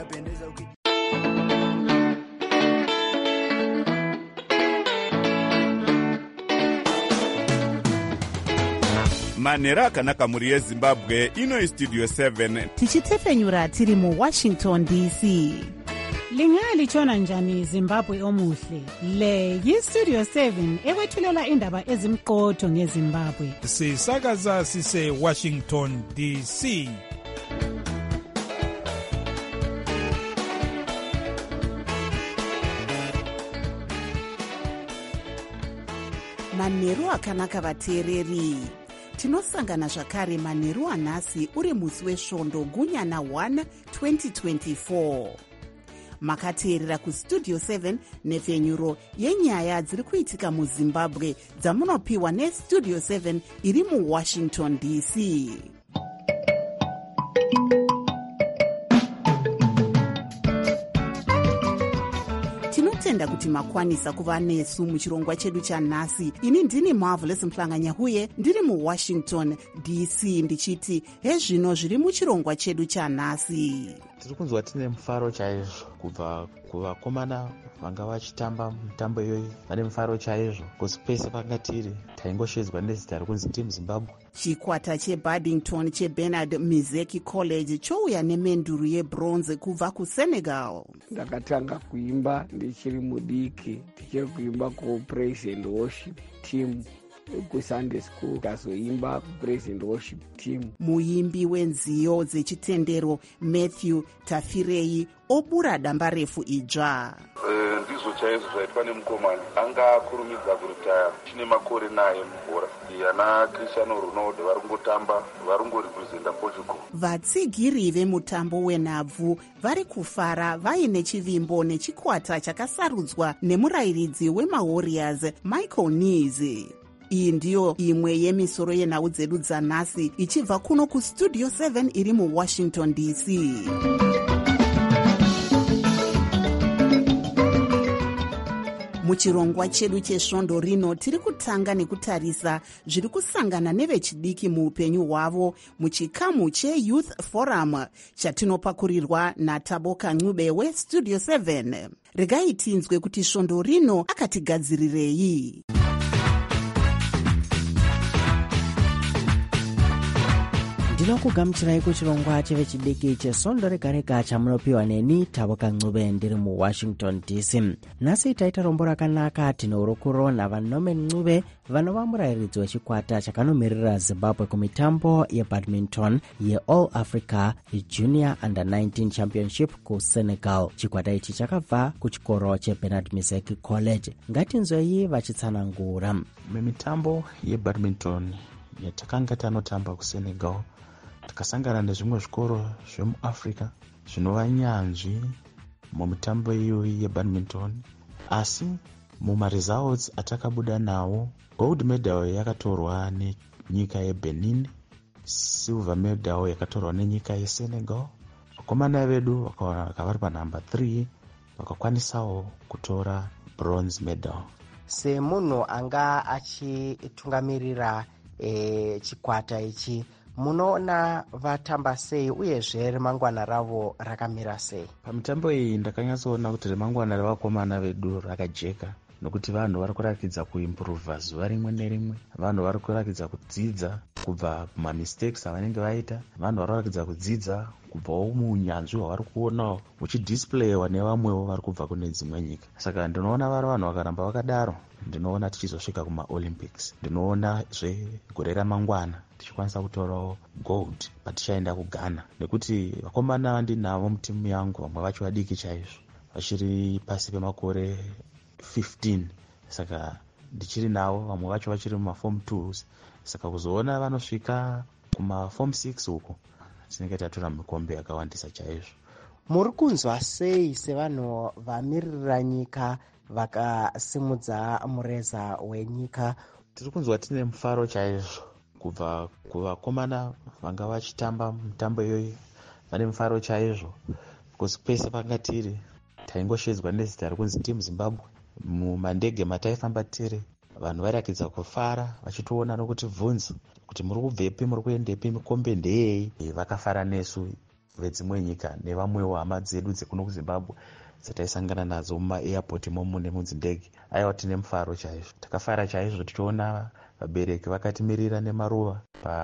unapendeza manhero akanaka muri yezimbabwe. Ino istudio 7 tichitefenyura tiri muwashington dc. Lingalitshona njani Zimbabwe omuhle? Le yistudio 7 ekwethulela indaba ezimqotho ngeZimbabwe. Sisakaza sise Washington DC. manheru akanaka vateereri. Tinosangana zvakare manheru anhasi uri musi wesvondo gunyana 1 2024. Makateerera kustudio 7 nepfenyuro yenyaya dziri kuitika muZimbabwe dzamunopiwa nestudio 7 iri muWashington DC. Tinotenda kuti makwanisa kuva nesu muchirongwa chedu chanhasi. Ini ndini Marvelous Mhlanganyahuye ndiri muWashington DC ndichiti hezvino zviri muchirongwa chedu chanhasi. Tiri kunzwa tine mufaro chaizvo kubva kuvakomana vanga vachitamba mitambo iyoyi vane mufaro chaizvo kusi pese panga tiri taingoshedzwa nezita rekunzi Team Zimbabwe. Chikwata cheBaddington cheBernard Mizeki College chouya nemenduru yebronze kubva kuSenegal. Ndakatanga kuimba ndichiri mudiki, tichiri kuimba kupraise and worship team kuSunday school, kazoimba praise and worship team. Muimbi wenziyo dzechitendero Matthew Tafirei obura damba refu idzva. Ndizvo chaizvo zvaitwa nemukomana anga akurumidza kuritaya chine makore naye mubhora. Ana Cristiano Ronaldo varungotamba varungorepresenta Portugal. Vatsigiri vemutambo wenhabvu vari kufara vaine chivimbo nechikwata chakasarudzwa nemurayiridzi weMawarriors Michael Nize. Iyi ndiyo imwe yemisoro yenhau dzedu dzanhasi ichibva kuno kustudio 7 iri muWashington DC. Muchirongwa chedu chesvondo rino tiri kutanga nekutarisa zviri kusangana nevechidiki muupenyu hwavo muchikamu cheYouth Forum chatinopakurirwa naTaboka Ncube westudio 7. Regai tinzwe kuti svondo rino akatigadzirirei. Ndinokugamuchirai kuchirongwa chevechidiki chesvondo rega-rega chamunopiwa neni Taboka Ncube ndiri muWashington DC. Nhasi taita rombo rakanaka tineurukuro naVanomen Ncube vanova murayiridzi wechikwata chakanomiririra Zimbabwe kumitambo yeBadminton yeAll Africa Junior Under 19 Championship kuSenegal. Chikwata ichi chakabva kuchikoro cheBernard Mizeki College. Ngatinzwei vachitsanangura. Mitambo yeBadminton yatakanga tanotamba kuSenegal takasangana nezvimwe zvikoro zvemuAfrica zvinova nyanzvi mumitambo iyoyi yebadminton, asi mumaresults atakabuda nawo gold medal yakatorwa nenyika yeBenin, silver medal yakatorwa nenyika yeSenegal. Vakomana vedu vakaoneka vari panumber 3 vakakwanisawo kutora bronze medal. Semunhu anga achitungamirira chikwata ichi, munoona vatamba sei uyezve remangwana ravo rakamira sei? Pamitambo iyi ndakanyatsoona kuti remangwana revakomana vedu rakajeka, nokuti vanhu vari kurakidza kuimprova zuva rimwe nerimwe. Vanhu vari kurakidza kudzidza kubva mamistakes avanenge vaita. Vanhu vari kurakidza kudzidza kubvawo muunyanzvi hwavari kuonawo huchidisplayiwa nevamwewo vari kubva kune dzimwe nyika. Saka ndinoona vari vanhu vakaramba vakadaro, ndinoona tichizosvika kumaOlympics. Ndinoona gore ramangwana tichikwanisa kutorawo gold patichaenda kuGhana, nekuti vakomana vandinavo mutimu yangu vamwe vacho vadiki chaizvo, vachiri pasi pemakore 15. Saka ndichiri navo, vamwe vacho vachiri mumaform 2s. Saka kuzoona vanosvika kumaform 6 uko tinenge tatora mikombe yakawandisa chaizvo. Muri kunzwa sei sevanhu vamiririra nyika vakasimudza mureza wenyika? Tiri kunzwa tine mufaro chaizvo kubva kuvakomana vanga vachitamba mitambo iyoyi vane mufaro chaizvo kusi pese panga tiri taingoshedzwa nezita rekunzi Team Zimbabwe. Mumandege mataifamba tiri vanhu vairakidza kufara vachitoona nokuti bvunza kuti muri kubvepi, muri kuendepi, mikombe ndeyei. Vakafara nesu. vedzimwe nyika nevamwewo hama dzedu dzekuno kuzimbabwe dzataisangana nadzo mumaairport imomo nemudzdindege. Aiwa tine mufaro chaizvo, takafara chaizvo tichiona vabereki vakatimirira nemaruva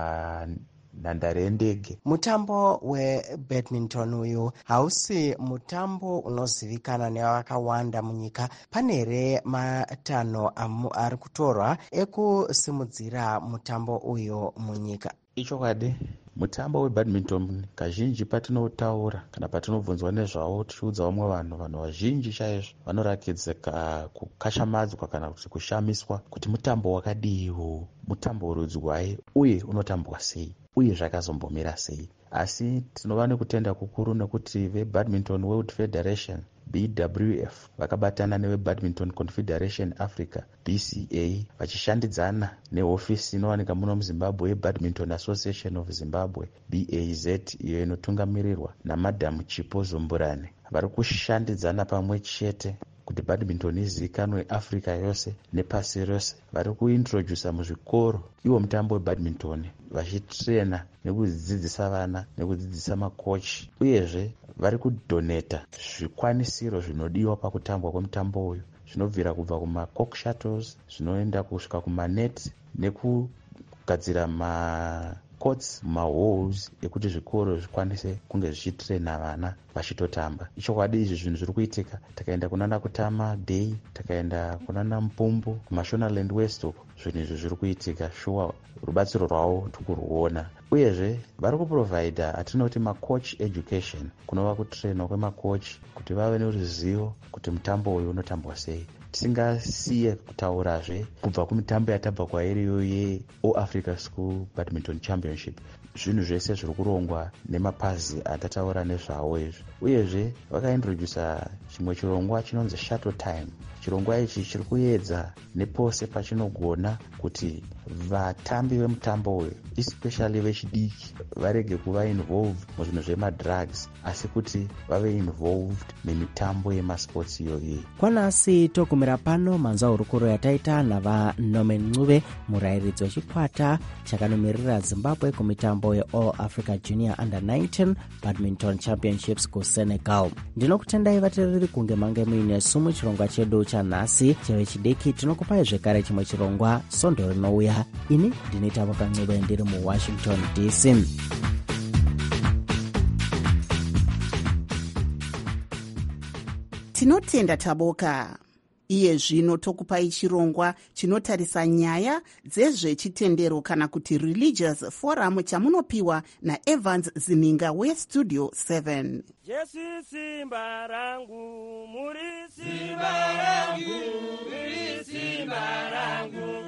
panhandare yendege. Mutambo webadminton uyu hausi mutambo unozivikana nevakawanda munyika. Pane here matanho ari kutorwa ekusimudzira mutambo uyu munyika? Ichokwadi, mutambo webadminton kazhinji patinotaura kana patinobvunzwa nezvawo tichiudza vamwe vanhu vazhinji chaizvo vanorakidza kukashamadzwa kana kuti kushamiswa kuti mutambo wakadiwo, mutambo urudzwai uye unotambwa sei uye zvakazombomira sei. Asi tinova nekutenda kukuru nekuti veBadminton World Federation BWF vakabatana neveBadminton Confederation Africa BCA vachishandidzana nehofisi inowanika muno muZimbabwe yeBadminton Association of Zimbabwe BAZ, iyo inotungamirirwa naMadamu Chipo Zumburane. Vari kushandidzana pamwe chete kuti badminton izivikanwe Africa yose nepasi rose. Vari kuintrodusa muzvikoro iwo mutambo webadminton, vachitrena nekudzidzisa vana nekudzidzisa makochi, uyezve vari kudoneta zvikwanisiro zvinodiwa pakutambwa kwemutambo uyu, zvinobvira kubva kumacork shuttles zvinoenda kusvika kumanet nekugadzira macourts, mahalls ekuti zvikoro zvikwanise kunge zvichitrena vana vachitotamba. Ichokwadi izvi zvinhu zviri kuitika. Takaenda kunana Kutama Day, takaenda kunana Mupumbu kuMashonaland West uko, zvinhu izvi zviri kuitika. Shuwa rubatsiro rwavo tikuruona. Uyezve vari kuprovida atinoti macoach education, kunova kutrenwa kwemacoach kuti vave neruzivo kuti mutambo uyu unotambwa sei. Tisingasiye kutaurazve kubva kumitambo yatabva kwairiyo yeAll Africa School Badminton Championship. Zvinhu zvese zviri kurongwa nemapazi atataura nezvawo izvi. Uyezve vakaintrodusa chimwe chirongwa chinonzi shuttle time. Chirongwa ichi chiri kuedza nepose pachinogona kuti vatambi vemutambo uyu, especially vechidiki, varege kuva involved muzvinhu zvemadrugs, asi kuti vave involved nemitambo yemasports iyoyi. Kwanasi tokumira pano manzaurukuru yataita navaNomen Ncube, murairidzi wechikwata chakanomiririra Zimbabwe kumitambo yeAll Africa Junior Under 19 Badminton Championships kuSenegal. Ndinokutendai vateereri kunge mange muine sumu chirongwa chedu chanhasi chevechidiki. Tinokupai zvekare chimwe chirongwa sondo rinouya. Ini ndine Taboka Ncube ndiri muWashington DC. Tinotenda Taboka. Iye zvino tokupai chirongwa chinotarisa nyaya dzezvechitendero kana kuti religious forum chamunopiwa naEvans Zininga weStudio 7. Jesu simba rangu, muri simba rangu, muri simba rangu.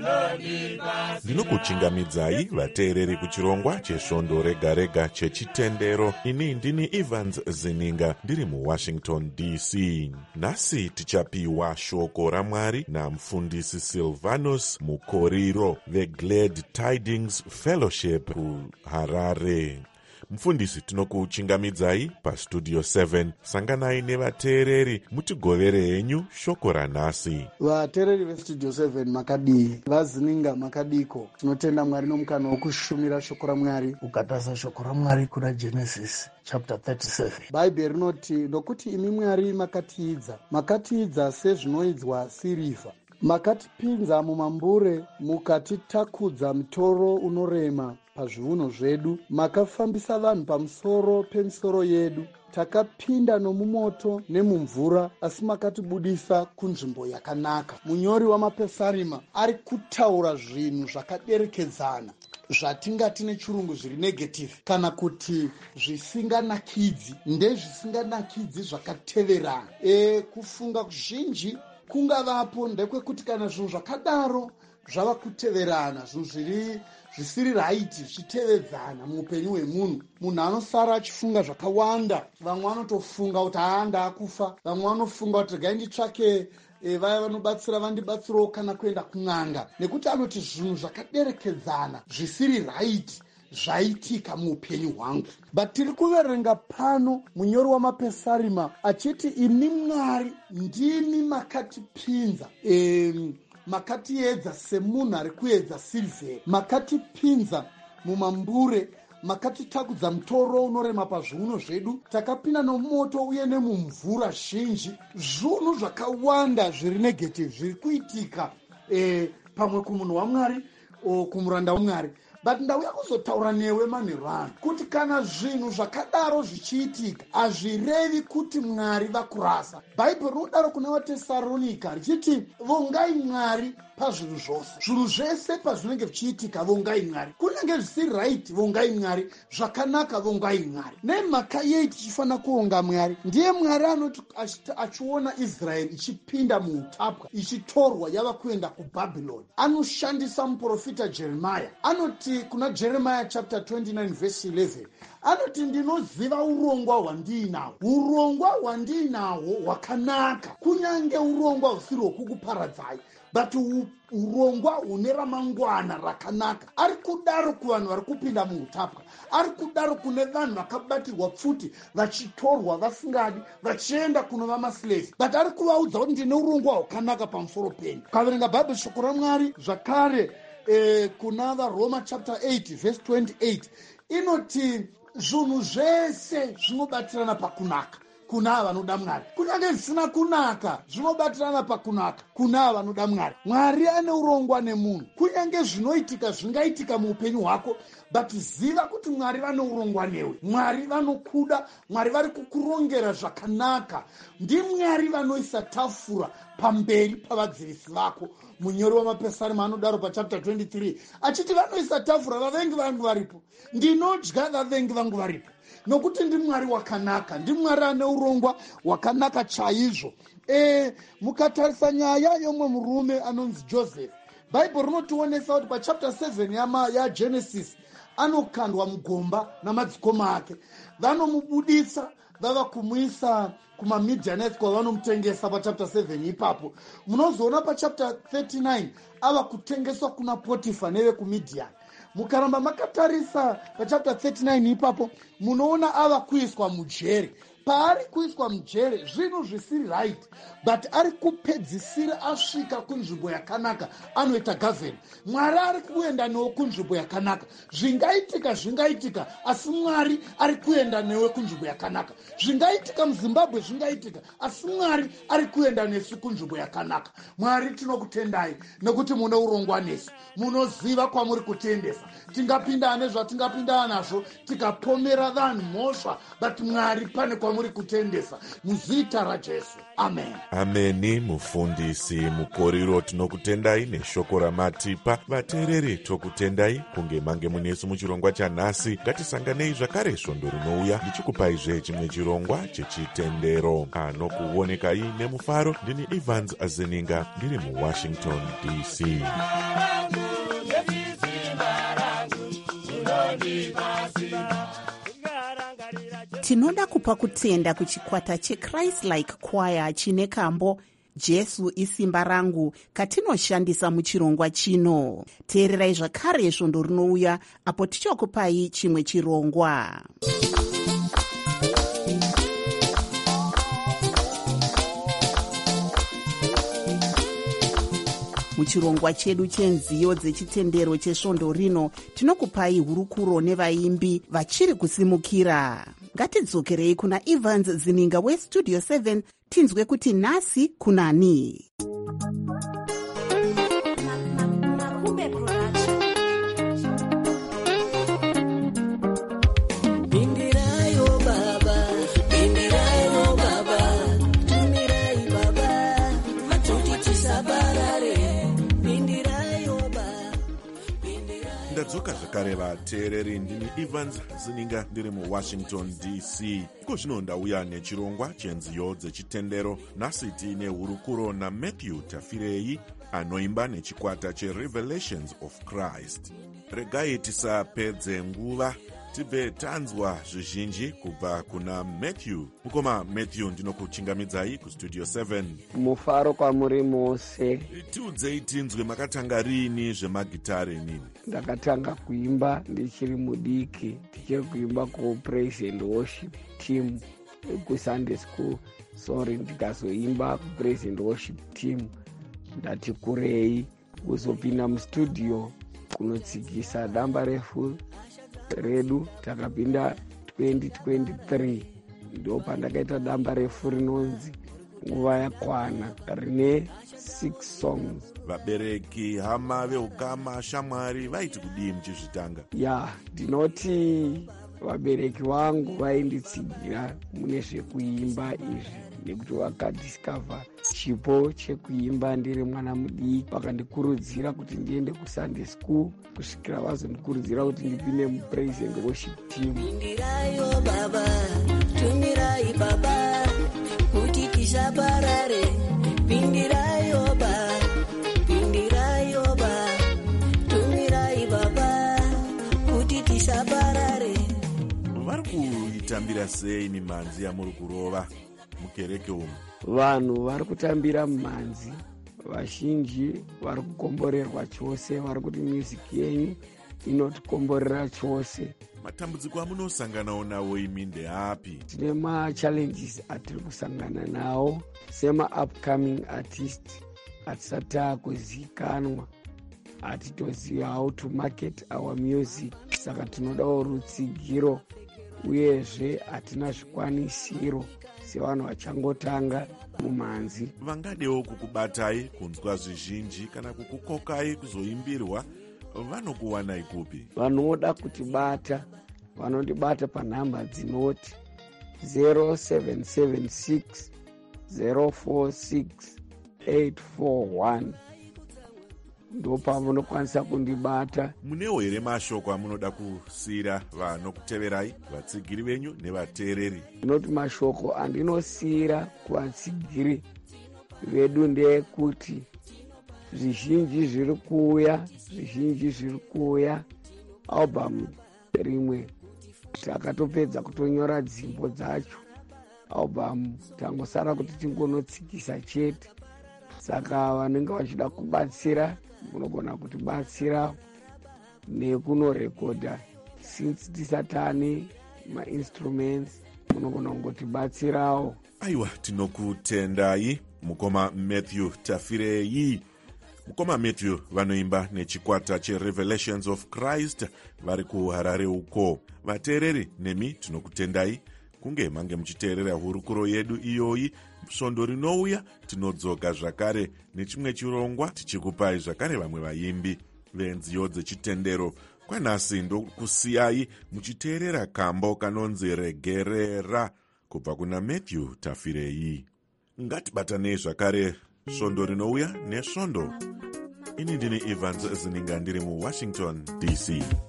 Ndinokuchingamidzai vateereri kuchirongwa chesvondo rega rega chechitendero. Ini ndini Evans Zininga ndiri muWashington DC. Nhasi tichapiwa shoko raMwari namufundisi Silvanus Mukoriro, The Glad Tidings Fellowship kuHarare. Mufundisi, tinokuchingamidzai paStudio 7. Sanganai nevateereri mutigovere henyu shoko ranhasi. Vateereri veStudio 7 makadii, vaZininga makadiko. Tinotenda Mwari nomukana wokushumira shoko raMwari. Ukatasa shoko raMwari kuna Genesis chapter 37. Bhaibheri rinoti, nokuti imi Mwari makatiidza sezvinoidzwa sirivha. Makatipinza mumambure, mukatitakudza mutoro unorema pazviuno zvedu. Makafambisa vanhu pamusoro pemisoro yedu. Takapinda nomumoto nemumvura, asi makatibudisa kunzvimbo yakanaka. Munyori wamapesarima ari kutaura zvinhu zvakaderekedzana, zvatingati nechirungu zviri negative kana kuti zvisinganakidzi. Ndezvisinganakidzi zvakateverana. Kufunga kuzhinji kungavapo ndekwekuti kana zvinhu zvakadaro zvava kuteverana, zvinhu zvisiri raiti zvichitevedzana muupenyu hwemunhu, munhu anosara achifunga zvakawanda. Vamwe vanotofunga kuti ndaakufa, vamwe vanofunga kuti regai nditsvake vaya vanobatsira vandibatsirawo kana kuenda kun'anga, nekuti anoti zvinhu zvakaderekedzana zvisiri raiti zvaitika muupenyu hwangu. But tiri kuverenga pano munyori wamapesarima achiti, imi Mwari ndimi makatipinza, makatiedza semunhu ari kuedza sirivheri, makatipinza mumambure, makatitakudza mutoro unorema pazviuno zvedu, takapinda nomoto uye nemumvura zhinji. Zvinhu zvakawanda zviri negative zviri kuitika pamwe kumunhu waMwari o kumuranda waMwari. But ndauya kuzotaura newe manheru ano kuti kana zvinhu zvakadaro zvichiitika hazvirevi kuti Mwari vakurasa. Bhaibheri rinodaro kuna vaTesaronika richiti vongai Mwari pazvinhu zvose. Zvinhu zvese pazvinenge zvichiitika vongai Mwari. Kunenge zvisiri right vongai Mwari, zvakanaka vongai Mwari. Nemhaka yei tichifanira kuonga Mwari? Ndiye Mwari anoti achiona Israeri ichipinda muutapwa, ichitorwa yava kuenda kuBhabhironi, anoshandisa muprofita Jeremiah. Anoti kuna Jeremiah chapter 29 verse 11, anoti ndinoziva urongwa hwandiinahwo. Urongwa hwandiinahwo hwakanaka, kunyange urongwa husiri hwokukuparadzai, but urongwa hune ramangwana rakanaka. Ari kudaro kuvanhu vari kupinda muutapwa, ari kudaro kune vanhu vakabatirwa pfuti, vachitorwa vasingadi, vachienda kunova maslaves, but ari kuvaudza kuti ndine urongwa hwakanaka pamusoro penyu. Ukaverenga Bhaibheri shoko raMwari zvakare kuna vaRoma chapter 8 verse 28 inoti zvinhu zvese zvinobatirana pakunaka kuna ava vanoda Mwari. Kunyange zvisina kunaka zvinobatirana pakunaka kuna ava vanoda Mwari. Mwari ane urongwa nemunhu. Kunyange zvinoitika zvingaitika muupenyu hwako, but ziva kuti Mwari vane urongwa newe. Mwari vanokuda, Mwari vari kukurongera zvakanaka. NdiMwari vanoisa tafura pamberi pavadzivisi vako. Munyori wamapesarima anodaro pachapter 23 achiti vanoisa tafura, vavengi vangu varipo, ndinodya vavengi vangu varipo. Nokuti ndiMwari wakanaka, ndiMwari ane urongwa hwakanaka chaizvo. Mukatarisa nyaya yomwe murume anonzi Joseph, Bhaibheri rinotionesa kuti pachapter 7 yaGenesis anokandwa mugomba namadzikoma ake. Vanomubuditsa vava kumuisa kumaMidianites kwavanomutengesa pachapter 7 ipapo. Munozoona pachapter 39 ava kutengeswa kuna Potifa neve kuMidian. Mukaramba makatarisa pachapter 39 ipapo munoona ava kuiswa mujeri. Paari kuiswa mujeri zvinhu zvisiri right, but ari kupedzisira asvika kunzvimbo yakanaka, anoita gavheni. Mwari ari kuenda newe kunzvimbo yakanaka. Zvingaitika, asi Mwari ari kuenda newe kunzvimbo yakanaka. Zvingaitika muZimbabwe zvingaitika, asi Mwari ari kuenda nesu kunzvimbo yakanaka. Mwari tinokutendai nekuti mune urongwa nesu, munoziva kwamuri kutendesa. Tingapinda nezvatingapinda nazvo, tikapomera vanhu mhosva, but Mwari pane kwamuri kutendesa muzita raJesu. Amen. Ameni. Mufundisi Muporiro, tinokutendai neshoko ramatipa. Vateereri tokutendai kunge mange munesu muchirongwa chanhasi. Ngatisanganei zvakare svondo rinouya ndichikupaizve chimwe chirongwa chechitendero. Anokuonekai nemufaro ndini Evans Azeninga ndiri muWashington DC. Tinoda kupa kutenda kuchikwata cheChrist-like Choir chine kambo Jesu isimba rangu katinoshandisa muchirongwa chino. Teererai zvakare svondo rinouya apo tichakupai chimwe chirongwa. Muchirongwa chedu chenziyo dzechitendero chesvondo rino tinokupai hurukuro nevaimbi vachiri kusimukira. Ngatidzokerei kuna Evans Zininga weStudio 7 tinzwe kuti nhasi kunani. Ndadzoka zvakare vateereri, ndini Evans Zininga ndiri muWashington DC. Kozvino ndauya nechirongwa chenziyo dzechitendero. Nhasi tiine hurukuro naMatthew Tafirei anoimba nechikwata cheRevelations of Christ. Regai tisapedze nguva tibve tanzwa zvizhinji kubva kuna Matthew. Mukoma Matthew, ndinokuchingamidzai kuStudio 7. Mufaro kwamuri mose. Tiudzei tinzwe makatanga rini zvemagitare nini? Ndakatanga kuimba ndichiri mudiki, tichiri kuimba kupraise and worship team kuSunday school. Sorry, ndikazoimba kupraise and worship team ndati kurei kuzopinda mustudio kunotsikisa damba refu redu takapinda 2023 ndo pandakaita damba refu rinonzi nguva yakwana rine 6 songs. Vabereki, hama veukama, shamwari vaiti kudii muchizvitanga? Ndinoti vabereki vangu vainditsigira mune zvekuimba izvi nekuti vakadiscover chipo chekuimba ndiri mwana mudiki. Vakandikurudzira kuti ndiende kusunday school kusvikira vazondikurudzira kuti ndipinde mupraise and worship team. Pindirayo baba, tumirai baba, kuti tisaparare. Pindirayo baba, pindirayo baba, tumirai baba, kuti tisaparare. Vari kuitambira sei mimhanzi yamuri kurova mukereke umu? Vanhu vari kutambira mumhanzi vazhinji vari kukomborerwa chose, vari kuti muziki yenyu inotikomborera chose. Matambudziko amunosanganawo nawo imi ndeapi? Tine machallenges atiri kusangana nawo sema-upcoming artist. Hatisati takuzikanwa, hatitoziva how to market our music, saka tinodawo rutsigiro, uyezve hatina zvikwanisiro sevanhu vachangotanga mumhanzi. Vangadewo kukubatai kunzwa zvizhinji kana kukukokai kuzoimbirwa, vanokuwanai kupi? Vanoda kutibata vanondibata panhamba dzinoti 0776 046 841 ndo pamunokwanisa kundibata. Munewo here mashoko amunoda kusiyira vanokuteverai, vatsigiri venyu nevateereri? Ndinoti mashoko andinosiyira kuvatsigiri vedu ndeyekuti zvizhinji zviri kuuya album rimwe takatopedza kutonyora dzimbo dzacho. Album tangosara kuti tingonotsikisa chete, saka vanenge vachida kubatsira munogona kutibatsira nekunorekodha. Since tisatane mainstruments munogona kungotibatsirawo. Aiwa, tinokutendai mukoma Matthew Tafirei. Mukoma Matthew vanoimba nechikwata cheRevelations of Christ vari kuHarare uko. Vateereri nemi tinokutendai kunge mange muchiteerera hurukuro yedu iyoyi. Svondo rinouya tinodzoka zvakare nechimwe chirongwa tichikupai zvakare vamwe vaimbi venziyo dzechitendero. Kwanhasi ndokusiyai muchiteerera kambo kanonzi Regerera kubva kuna Matthew Tafirei. Ngatibatanei zvakare svondo rinouya nesvondo. Ini ndini Evans Zininga ndiri muWashington DC.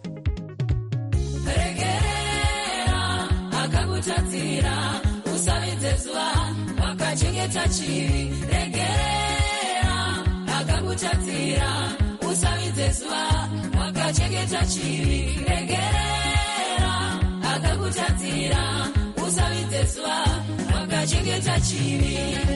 Regerera akakutatsira usavidze zuva wakachengeta chivi. Regerera akakutatsira usavidze zuva wakachengeta chivi. Regerera akakutatsira usavidze zuva wakachengeta chivi.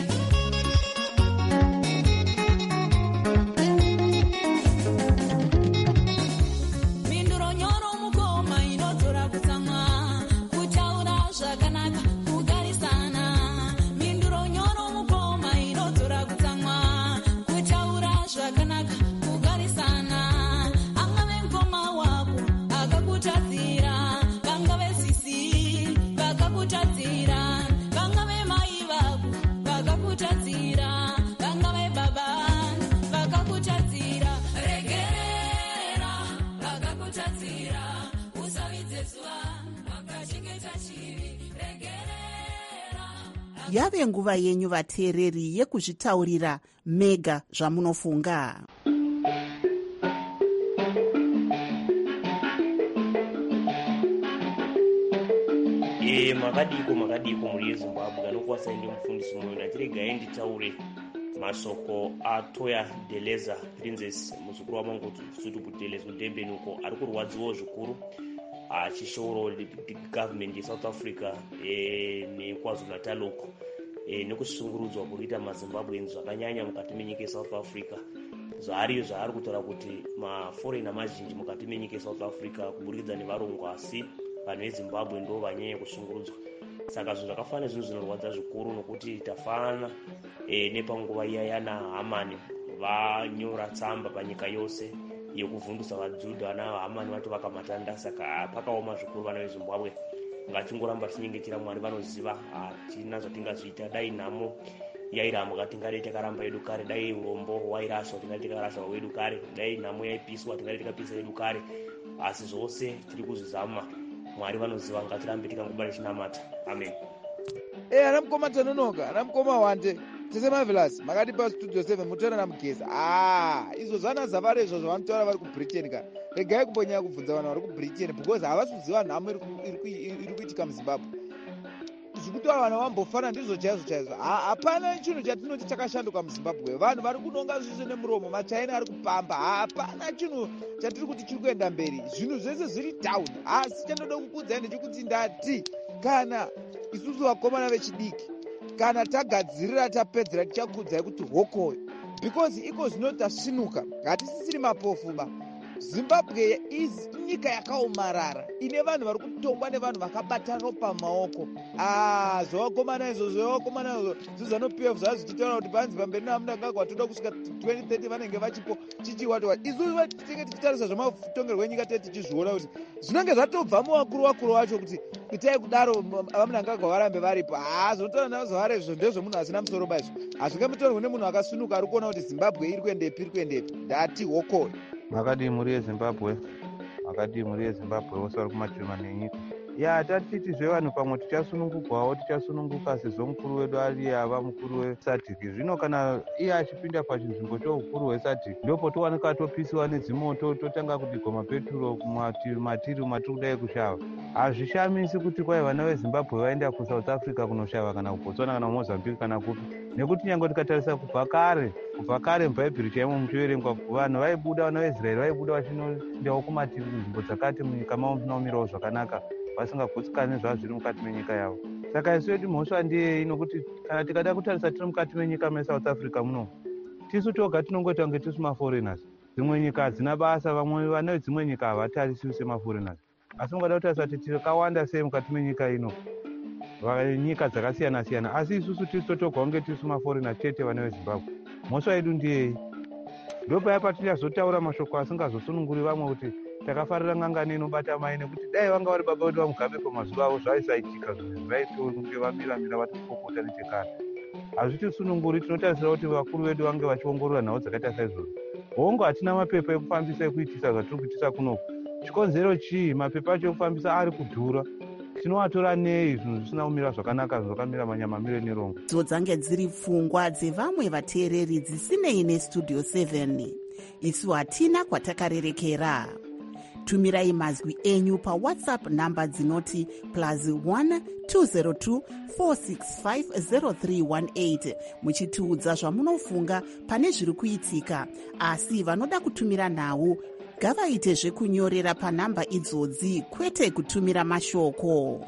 Yave nguva yenyu vateereri yekuzvitaurira mega zvamunofunga. Makadiko muri Zimbabwe anokwasa ndi mufundisi moyo ndatiregai nditaure masoko aToya Deleza Princess muzukuru waMangotu Sutuputelezwa Durban uko ari kurwadziwa zvikuru achishooro government yeSouth Africa neKwaZulu Natal uko nekusungurudzwa kuita maZimbabweans zvakanyanya mukati menyika yeSouth Africa. Zvariyo zvaari kutaura kuti maforeigner mazhinji mukati menyika yeSouth Africa kuburikidza nevarungu, asi vanhu veZimbabwe ndo vanyanya kusungurudzwa. Saka zvinhu zvakafana zvinhu zvinorwadza zvikuru nokuti tafana nepanguva iya yana Hamani vanyora tsamba panyika yose yekuvhundutsa vadzudha vana vahamani vato vakamatanda. Saka pakaoma zvikuru vana vezimbabwe, ngachingoramba tinyengetera Mwari vanoziva. Hatina zvatingazviita. Dai nhamo yairambwa tingade takaramba yedu kare, dai urombo wairaswa tingade takaraswa wedu kare, dai nhamo yaipiswa tingade takapisa yedu kare. Asi zvose tiri kuzvizama. Mwari vanoziva, ngatirambe tikangobata chinamata. Amen. Ana mukoma Tanonoka, ana mukoma Wande, tese Marvelous, makati pa Studio 7 mutora na mugeza. Izvo zvana zavare izvo zvavanotaura vari kuBritain kana. Regai kumbonya kubvunza vanhu vari kuBritain because havasi kuziva nhamo iri kuitika muZimbabwe. Zvikutora vanhu vambofana ndizvo chaizvo. Hapana chinhu chatinoti chakashanduka muZimbabwe. Vanhu vari kunonga zvise nemuromo, machaina ari kupamba. Hapana chinhu chatiri kuti chiri kuenda mberi. Zvinhu zvese zviri down. Asi chandoda kukuudzai ndechikuti ndati kana isusu vakomana vechidiki kana tagadzirira tapedzera tichakuudzai kuti hokoyo, because iko zvino tasvinuka, hatisisiri mapofuba. Zimbabwe inyika yakaomarara ine vanhu vari kutongwa nevanhu vakabata ropa maoko. Zvovakomana izvo zvizanopiwa zvava zvichitaura kuti panzi pamberi naMnangagwa watoda kusvika 2030 vanenge vachipo chichiwatwa. Isusu tinenge tichitarisa zvamatongerwo enyika tete tichizviona kuti zvinenge zvatobva muvakuru vacho kuti itai kudaro vaMnangagwa varambe varipo. Zvotora nazvavare izvo ndezvomunhu asina musoro baizvo. Hazvingamutorwe nemunhu akasvinuka ari kuona kuti Zimbabwe iri kuendepi. Ndati hokoyo. Makadi muri yeZimbabwe, vose vari kumatirima nenyika. Tatiti zvevanhu pamwe tichasunungukwawo sezvo mukuru wedu ari ava mukuru weSADC. Zvino kana iye achipinda pachinzvimbo choukuru weSADC ndopo towanika topisiwa nedzimoto, totanga kudigwa mapeturo matiri kudai kushava. Hazvishamisi kuti kwai vana veZimbabwe vaenda kuSouth Africa kunoshava kana kuBotswana kana kuMozambique kana kupi, nekuti nyange tikatarisa kubva kare mubhaibheri chaimo muchiverengwa, vanhu vaibuda, vana veIsraeri vaibuda vachinoendawo kumativi kunzvimbo dzakati munyika mavo munomirawo zvakanaka, vasingagutsikane zvava zviri mukati menyika yavo. Saka isu yedu mhosva ndiyei, nokuti kana tikada kutarisa tiri mukati menyika meSouth Africa muno, tisu toga tinongoita kunge tisu maforeigners. Dzimwe nyika hadzina basa, vamwe vana vedzimwe nyika havatarisiwi semaforeigners. Asi mungada kutarisa kuti tikawanda sei mukati menyika ino, nyika dzakasiyana-siyana, asi isusu tisu totogwa kunge tisu maforeigners chete vana veZimbabwe. Mhosva yedu ndiyei. Ndopaya patichazotaura mashoko asingazosununguri vamwe kuti takafarira ngangani inobata mai, nekuti dai vanga vari baba vedu vaMugabe pamazuva avo zvaisaitika zvinhu zvaitonge vamiramira vatipopota nechekare. Hazvitisununguri, tinotarisira kuti vakuru vedu vange vachiongorora nhau dzakaita saizvozvo. Hongu hatina mapepa ekufambisa ekuitisa zvatiri kuitisa kunoku. Chikonzero chii? Mapepa acho ekufambisa ari kudhura. Tinovatora nei zvinhu zvisina kumira zvakanaka, zvakamira manyamamiro nerongo? Dzange dziri pfungwa dzevamwe vateereri dzisinei neStudio 7. Isu hatina kwatakarerekera. Tumirai mazwi enyu paWhatsApp namba dzinoti +1 202 465 0318 muchitiudza zvamunofunga pane zviri kuitika. Asi vanoda kutumira nhau ngavaite zvekunyorera panhamba idzodzi, kwete kutumira mashoko.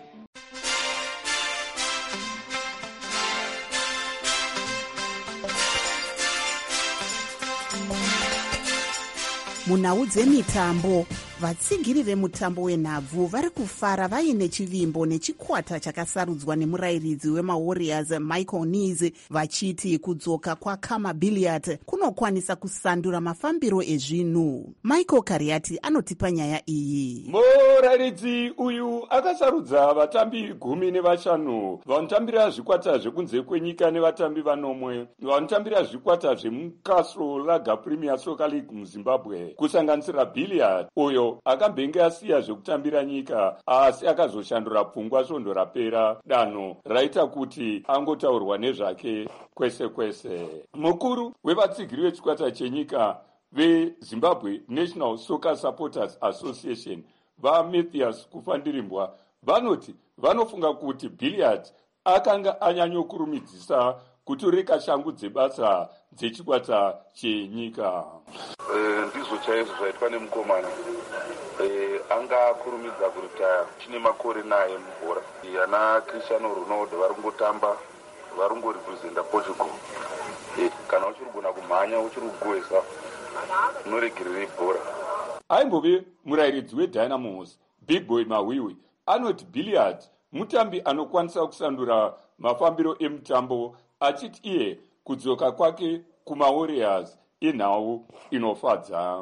Munhau dzemitambo, vatsigiri vemutambo wenhabvu vari kufara vaine chivimbo nechikwata chakasarudzwa nemurayiridzi wemaWarriors Michael Nies, vachiti kudzoka kwaKama Billiard kunokwanisa kusandura mafambiro ezvinhu. Michael Kariati anotipa nyaya iyi. Murayiridzi uyu akasarudza vatambi 15 vanotambira zvikwata zvekunze kwenyika nevatambi vanomwe vanotambira zvikwata zvemukasro laga Premier Soccer League muZimbabwe, kusanganisira Billiard uyo akambenge asiya zvekutambira nyika, asi akazoshandura pfungwa svondo rapera danho raita kuti angotaurwa nezvake kwese kwese. Mukuru wevatsigiri vechikwata chenyika veZimbabwe National Soccer Supporters Association vaMatthias Kufandirimbwa vanoti vanofunga kuti Billiard akanga anyanyokurumidzisa kuturika shangu dzebasa dzechikwata chenyika. Ndizvo chaizvo zvaitwa nemukomana anga kurumidza kuritaya chine makore naye mubhora. Ana Cristiano Ronaldo varungotamba, varungorepresenta Portugal. Kana uchirigona kumhanya, uchirikugohesa, unoregerere bhora. Aimbove murayiridzi weDynamos Big Boy Mawiwi anoti Billiard mutambi anokwanisa kusandura mafambiro emutambo, achiti iye kudzoka kwake kumaWarriors inhau inofadza.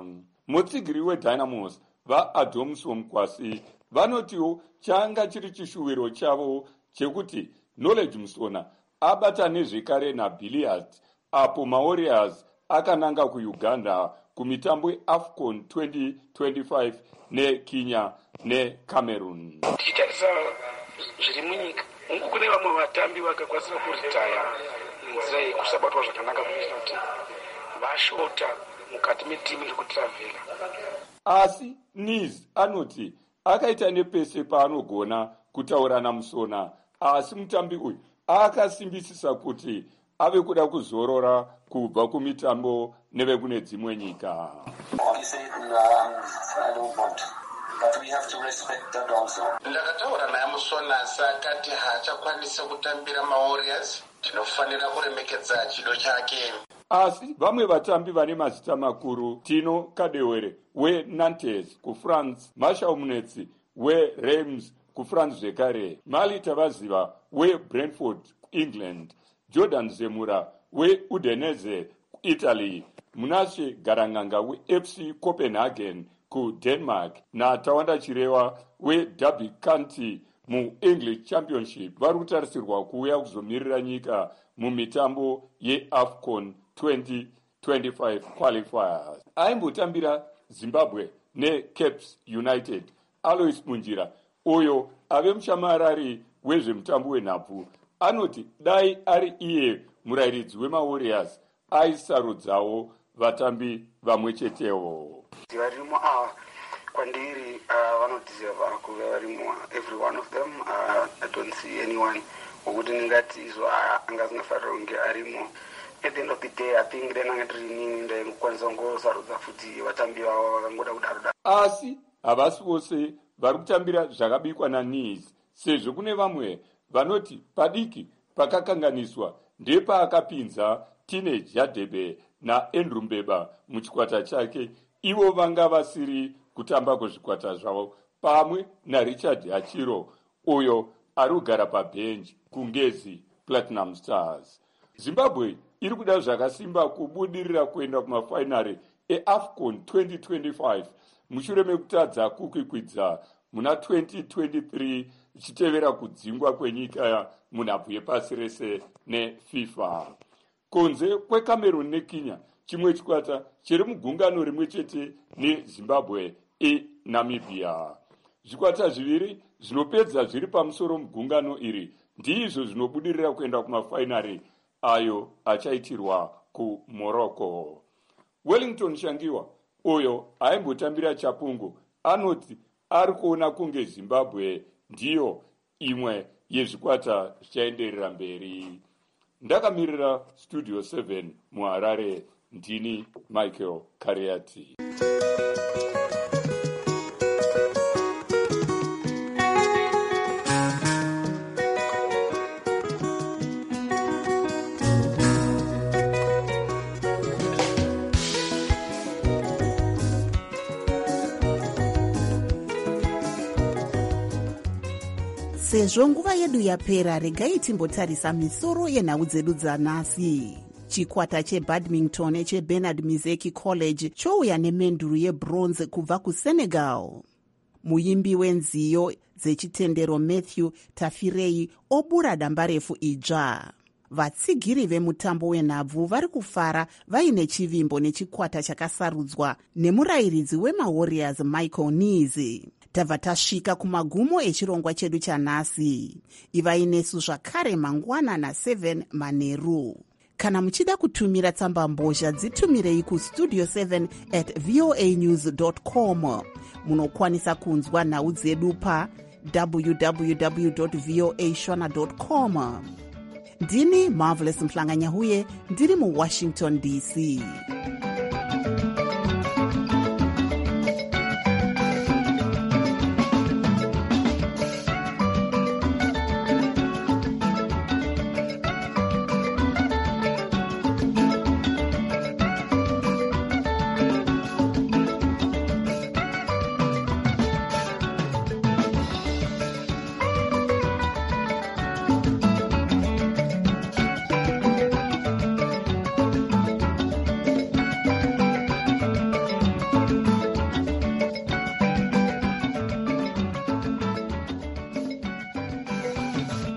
mutsigiri wedynamos vaadams womukwasi vanotiwo changa chiri chishuwiro chavo chekuti knowledge musona abatane zvekare nabilliard apo mawarriors akananga kuuganda kumitambo yeafcon 2025 nekenya necameroon. tichitarisa zviri munyika ungu kune vamwe vatambi vakakwanisa kuritaya nenzira yekusabatwa zvakanaka kuita kuti vashota mukati metimu iri kutravhela. asi nis anoti akaita nepese paanogona kutaura namusona, asi mutambi uyu akasimbisisa kuti ave kuda kuzorora kubva kumitambo nevekune dzimwe nyika. ndakataura naye musona sakati haachakwanisa kutambira mawarriors. tinofanira kuremekedza chido chake. asi vamwe vatambi vane mazita makuru, Tino Kadewere weNantes kuFrance, Marshall Munetsi weReims kuFrance zvekare, Mali Tavaziva weBrentford England, Jordan Zemura weUdinese kuItaly, Munashe Garanganga weFC Copenhagen kuDenmark naTawanda Chireva weDerby County muEnglish Championship vari kutarisirwa kuuya kuzomirira nyika mumitambo yeAFCON 2025 qualifiers. Aimbotambira Zimbabwe neCapes United, Alois Munjira uyo ave mushamarari wezvemutambo wenhabvu anoti dai ari iye murayiridzi wemawarriors aisarudzawo vatambi vamwe chetewo. varimo ava kwandiri vanodeserva kuva varimo, every one of them. I don't see anyone wokuti ndingati izvo anga zingafarira kunge arimo. At the end of the day, I think then angatrini ndaingokwanisa kungosarudza futi vatambi vavo vakangoda kudaro. asi havasi vose vari kutambira zvakabikwa naNis, sezvo kune vamwe vanoti padiki pakakanganiswa ndepaakapinza Teenage Yadebe naAndrew Mbeba muchikwata chake, ivo vanga vasiri kutamba kuzvikwata zvavo, pamwe naRichard Hachiro uyo ari kugara pabhenji kungezi Platinum Stars. Zimbabwe iri kuda zvakasimba kubudirira kuenda kumafainari eAFCON 2025 mushure mekutadza kukwikwidza muna 2023 ichitevera kudzingwa kwenyika munhabvu yepasi rese neFIFA. Kunze kweCameroon neKenya, chimwe chikwata chiri mugungano rimwe chete neZimbabwe eNamibia. Zvikwata zviviri zvinopedza zviri pamusoro mugungano iri ndizvo zvinobudirira kuenda kumafainari ayo achaitirwa kuMorocco. Wellington Shangiwa uyo aimbotambira Chapungu anoti ari kuona kunge Zimbabwe ndiyo imwe yezvikwata zvichaenderera mberi. Ndakamirira Studio 7 muHarare, ndini Michael Kariati. sezvo nguva yedu yapera, regai timbotarisa misoro yenhau dzedu dzanhasi. Chikwata chebadminton cheBernard Mizeki College chouya nemenduru yebronze kubva kuSenegal. Muimbi wenziyo dzechitendero Matthew Tafirei obura damba refu idzva. Vatsigiri vemutambo wenhabvu vari kufara vaine chivimbo nechikwata chakasarudzwa nemurayiridzi wemawarriors Michael Nis. Tabva tasvika kumagumo echirongwa chedu chanhasi. Ivai nesu zvakare mangwana na7 manheru. Kana muchida kutumira tsamba mbozha, dzitumirei kustudio7@voanews.com. Munokwanisa kunzwa nhau dzedu pa www.voashona.com. Ndini Marvelous Mhlanganyahuye, ndiri muWashington DC.